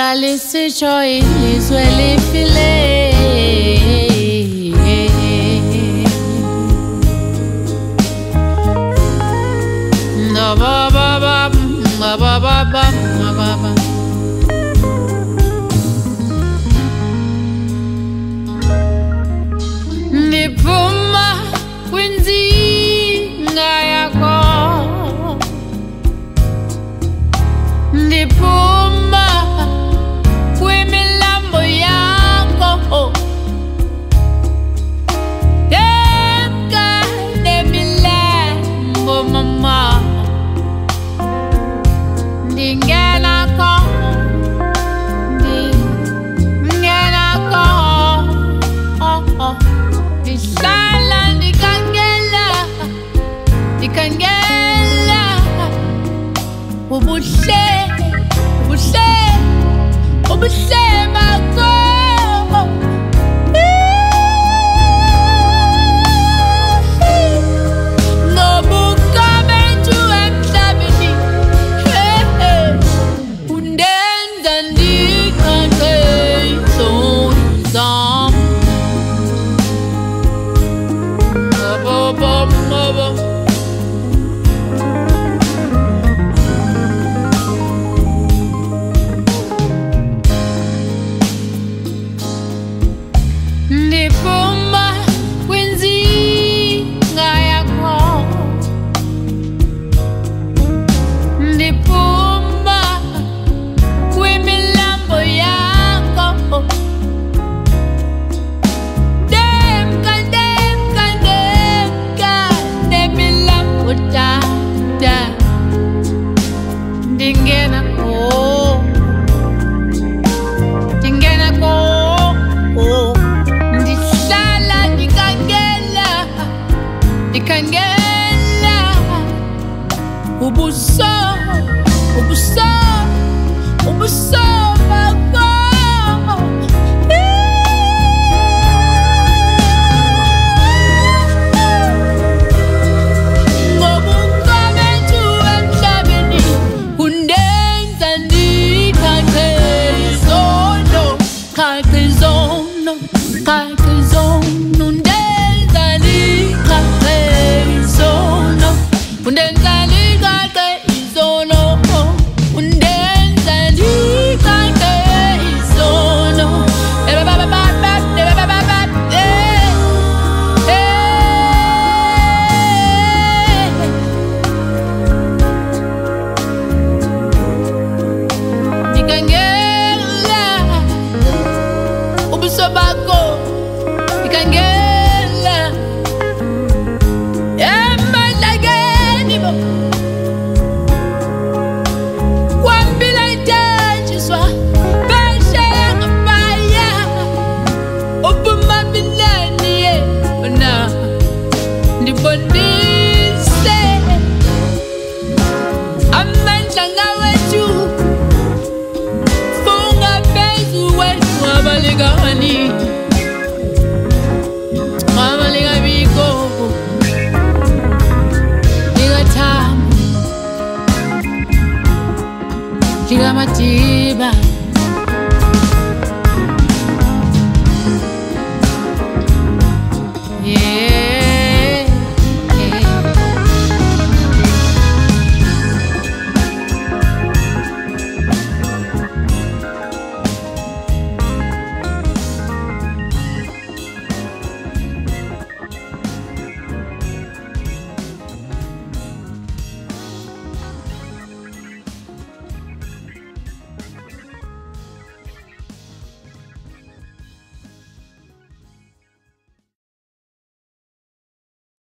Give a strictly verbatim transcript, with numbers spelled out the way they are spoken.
Lisitsho ilizwe lifile. No ba ba ba ba ba ba ba ba ba. Niphuma kwinzinga yakho, niphuma kwimilambo yakho, yemka nemilambo mama, ndingena ko, ndingena ko, oh oh. Ndihlala ndikangela, ndikangela ubuhle, ubuhle, ubuhle bakho. Ngobuka bethu emhlabeni, undenza ndikhange izono zam. Niphuma kwinzinga yakho, niphuma kwimilambo yakho, ndemka ndemka ndemka nemilambo dada, ndingena ko, ndingena ko. Ndikangela ubuso, ubuso, ubuso bakho. Ngobuka bethu emhlabeni, undenza ndikhange izono, khange izono, khange izono. Undenza ndikhange izono, undenza ndikhange izono, undenza ndikhange izono. Ba ba ba ba ba ba ba ba. Ndikangela ubuso bakho, ndikangela emadlakeni bo, kwambila itatshizwa phesheya ngapaya, ubumabileni yena ndibonise amandla ngawethu, funga phezu wethu abalingani, abalingabikho, Liga Matiba.